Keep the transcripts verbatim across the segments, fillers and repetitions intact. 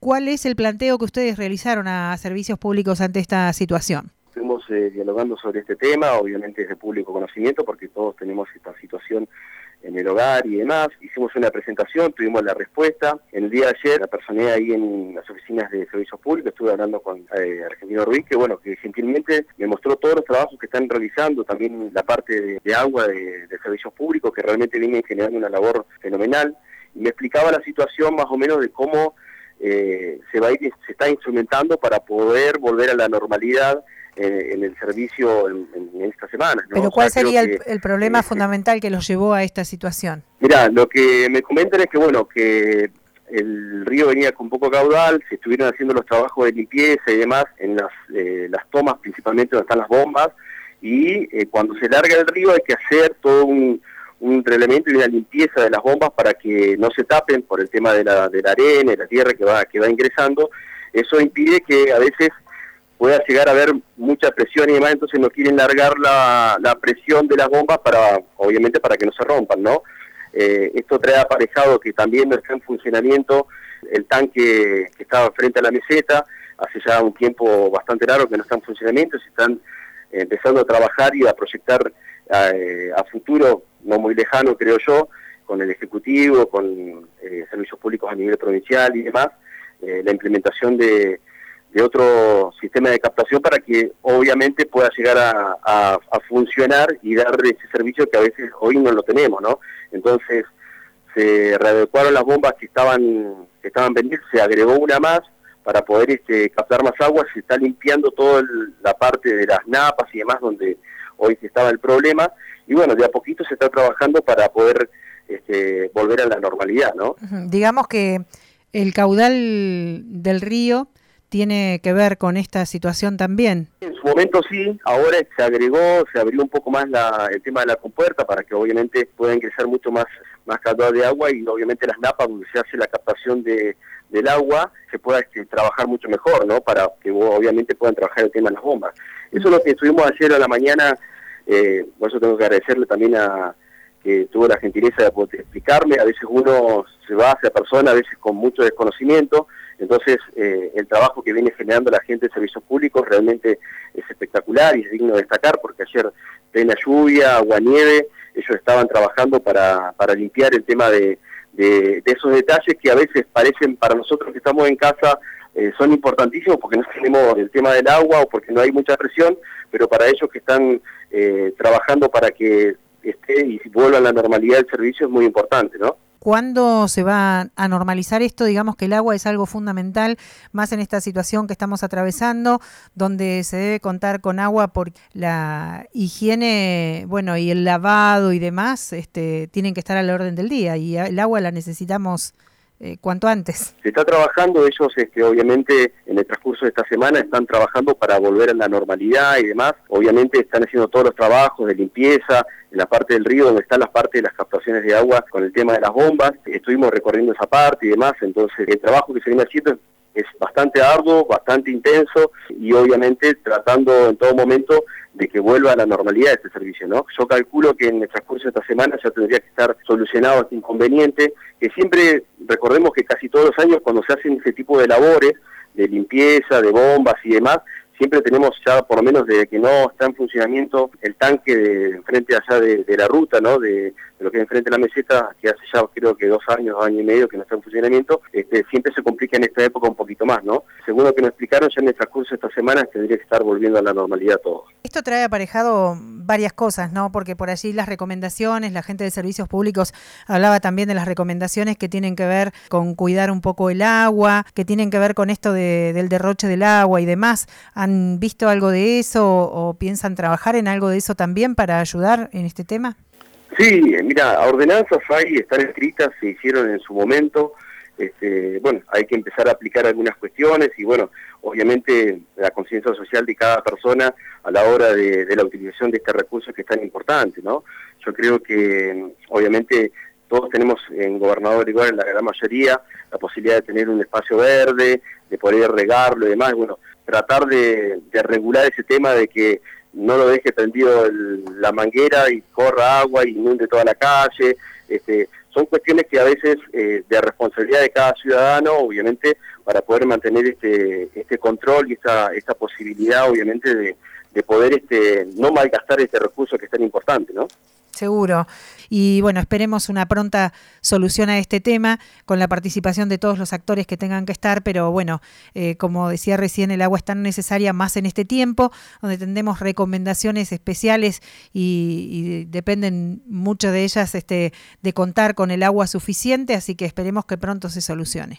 ¿Cuál es el planteo que ustedes realizaron a servicios públicos ante esta situación? Estuvimos eh, dialogando sobre este tema, obviamente es de público conocimiento porque todos tenemos esta situación en el hogar y demás. Hicimos una presentación, tuvimos la respuesta. El día de ayer la personé ahí en las oficinas de servicios públicos, estuve hablando con eh, Argentino Ruiz, que bueno, que gentilmente me mostró todos los trabajos que están realizando, también la parte de, de agua de, de servicios públicos, que realmente vienen generando una labor fenomenal, y me explicaba la situación más o menos de cómo eh, se va a ir, se está instrumentando para poder volver a la normalidad En, en el servicio en, en estas semanas, ¿no? Pero ¿cuál o sea, sería que, el, el problema eh, fundamental que los llevó a esta situación? Mirá, lo que me comentan es que, bueno, que el río venía con poco caudal, se estuvieron haciendo los trabajos de limpieza y demás en las, eh, las tomas, principalmente donde están las bombas, y eh, cuando se larga el río hay que hacer todo un, un reglamento y una limpieza de las bombas para que no se tapen por el tema de la, de la arena y la tierra que va, que va ingresando. Eso impide que a veces pueda llegar a haber mucha presión y demás, entonces no quieren largar la, la presión de las bombas para, obviamente, para que no se rompan, ¿no? Eh, esto trae aparejado que también no está en funcionamiento el tanque que estaba frente a la meseta, hace ya un tiempo bastante largo que no está en funcionamiento, se están eh, empezando a trabajar y a proyectar eh, a futuro, no muy lejano creo yo, con el Ejecutivo, con eh, servicios públicos a nivel provincial y demás, eh, la implementación de de otro sistema de captación para que obviamente pueda llegar a, a, a funcionar y dar ese servicio que a veces hoy no lo tenemos, ¿no? Entonces se readecuaron las bombas que estaban que estaban vendidas, se agregó una más para poder este, captar más agua, se está limpiando toda la parte de las napas y demás donde hoy estaba el problema, y bueno, de a poquito se está trabajando para poder este, volver a la normalidad, ¿no? Uh-huh. Digamos que el caudal del río tiene que ver con esta situación también. En su momento sí, ahora se agregó, se abrió un poco más la, el tema de la compuerta para que obviamente pueda ingresar mucho más, más caudal de agua, y obviamente las napas donde se hace la captación de, del agua se pueda este, trabajar mucho mejor, ¿no? Para que obviamente puedan trabajar el tema de las bombas. Eso es lo que estuvimos ayer a la mañana, eh, por eso tengo que agradecerle también a que tuvo la gentileza de poder explicarme. A veces uno se va hacia persona, a veces con mucho desconocimiento. Entonces, eh, el trabajo que viene generando la gente de servicios públicos realmente es espectacular y es digno de destacar, porque ayer, plena lluvia, agua, nieve, ellos estaban trabajando para, para limpiar el tema de, de, de esos detalles que a veces parecen para nosotros que estamos en casa, eh, son importantísimos porque no tenemos el tema del agua o porque no hay mucha presión, pero para ellos que están eh, trabajando para que esté y vuelva a la normalidad del servicio es muy importante, ¿no? ¿Cuándo se va a normalizar esto? Digamos que el agua es algo fundamental, más en esta situación que estamos atravesando, donde se debe contar con agua por la higiene, bueno, y el lavado y demás, este, tienen que estar al orden del día, y el agua la necesitamos eh, cuanto antes. Se está trabajando, ellos este, obviamente en el transcurso de esta semana están trabajando para volver a la normalidad y demás, obviamente están haciendo todos los trabajos de limpieza, en la parte del río donde están las partes de las captaciones de agua con el tema de las bombas, estuvimos recorriendo esa parte y demás, entonces el trabajo que se viene haciendo es bastante arduo, bastante intenso, y obviamente tratando en todo momento de que vuelva a la normalidad este servicio, ¿no? Yo calculo que en el transcurso de esta semana ya tendría que estar solucionado este inconveniente, que siempre, recordemos que casi todos los años cuando se hacen ese tipo de labores, de limpieza, de bombas y demás, siempre tenemos ya, por lo menos desde que no está en funcionamiento el tanque de enfrente allá de, de la ruta, ¿no? De, de lo que es enfrente de la meseta, que hace ya creo que dos años, dos años y medio que no está en funcionamiento, este, siempre se complica en esta época un poquito más, ¿no? Según lo que nos explicaron, ya en el transcurso de esta semana tendría que estar volviendo a la normalidad todo. Esto trae aparejado varias cosas, ¿no? Porque por allí las recomendaciones, la gente de servicios públicos hablaba también de las recomendaciones que tienen que ver con cuidar un poco el agua, que tienen que ver con esto de, del derroche del agua y demás. ¿Han visto algo de eso o piensan trabajar en algo de eso también para ayudar en este tema? Sí, mira, ordenanzas hay, están escritas, se hicieron en su momento. Este, bueno, hay que empezar a aplicar algunas cuestiones y bueno, obviamente la conciencia social de cada persona a la hora de, de la utilización de este recurso que es tan importante, ¿no? Yo creo que obviamente todos tenemos en Gobernador igual, en la gran mayoría, la posibilidad de tener un espacio verde, de poder regarlo y demás, bueno, tratar de, de regular ese tema de que no lo deje prendido el, la manguera y corra agua y inunde toda la calle. Este, son cuestiones que a veces eh, de responsabilidad de cada ciudadano, obviamente, para poder mantener este este control y esta esta posibilidad, obviamente, de, de poder este no malgastar este recurso que es tan importante, ¿no? Seguro. Y bueno, esperemos una pronta solución a este tema con la participación de todos los actores que tengan que estar, pero bueno, eh, como decía recién, el agua es tan necesaria más en este tiempo, donde tendremos recomendaciones especiales y, y dependen mucho de ellas este, de contar con el agua suficiente, así que esperemos que pronto se solucione.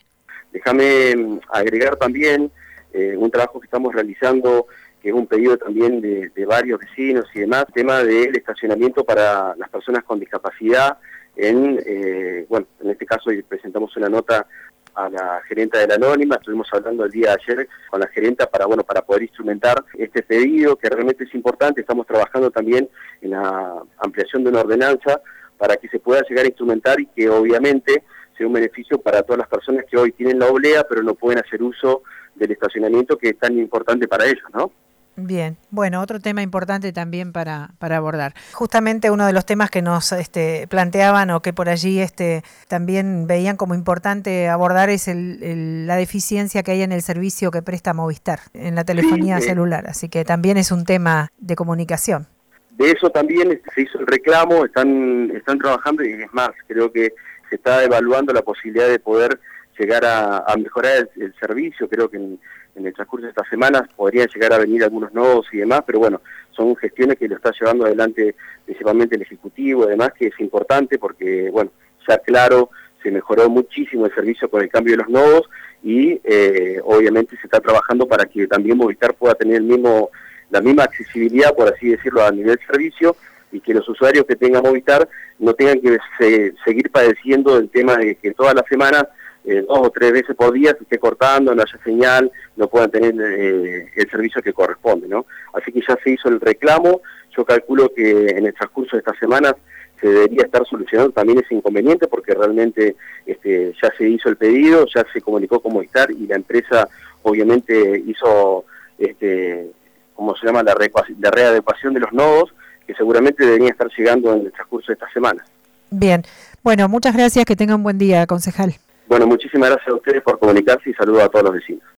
Déjame agregar también eh, un trabajo que estamos realizando, que es un pedido también de, de varios vecinos y demás, tema del estacionamiento para las personas con discapacidad. En, eh, bueno, en este caso presentamos una nota a la gerenta de la Anónima, estuvimos hablando el día de ayer con la gerenta para, bueno, para poder instrumentar este pedido, que realmente es importante. Estamos trabajando también en la ampliación de una ordenanza para que se pueda llegar a instrumentar y que obviamente sea un beneficio para todas las personas que hoy tienen la oblea, pero no pueden hacer uso del estacionamiento que es tan importante para ellos, ¿no? Bien, bueno, otro tema importante también para, para abordar. Justamente uno de los temas que nos este, planteaban o que por allí este, también veían como importante abordar es el, el, la deficiencia que hay en el servicio que presta Movistar, en la telefonía sí, celular, eh, así que también es un tema de comunicación. De eso también se hizo el reclamo, están, están trabajando y es más, creo que se está evaluando la posibilidad de poder llegar a, a mejorar el, el servicio. Creo que en, en el transcurso de estas semanas podrían llegar a venir algunos nodos y demás, pero bueno, son gestiones que lo está llevando adelante principalmente el Ejecutivo y demás, que es importante porque, bueno, ya claro, se mejoró muchísimo el servicio con el cambio de los nodos y eh, obviamente se está trabajando para que también Movistar pueda tener el mismo, la misma accesibilidad, por así decirlo, a nivel servicio, y que los usuarios que tengan Movistar no tengan que se, seguir padeciendo del tema de que todas las semanas Eh, dos o tres veces por día se esté cortando, no haya señal, no puedan tener eh, el servicio que corresponde, ¿no? Así que ya se hizo el reclamo. Yo calculo que en el transcurso de estas semanas se debería estar solucionando también ese inconveniente, porque realmente este, ya se hizo el pedido, ya se comunicó con Movistar y la empresa obviamente hizo, este, ¿cómo se llama?, la, la readecuación de los nodos, que seguramente deberían estar llegando en el transcurso de estas semanas. Bien, bueno, muchas gracias, que tengan un buen día, concejal. Bueno, muchísimas gracias a ustedes por comunicarse y saludo a todos los vecinos.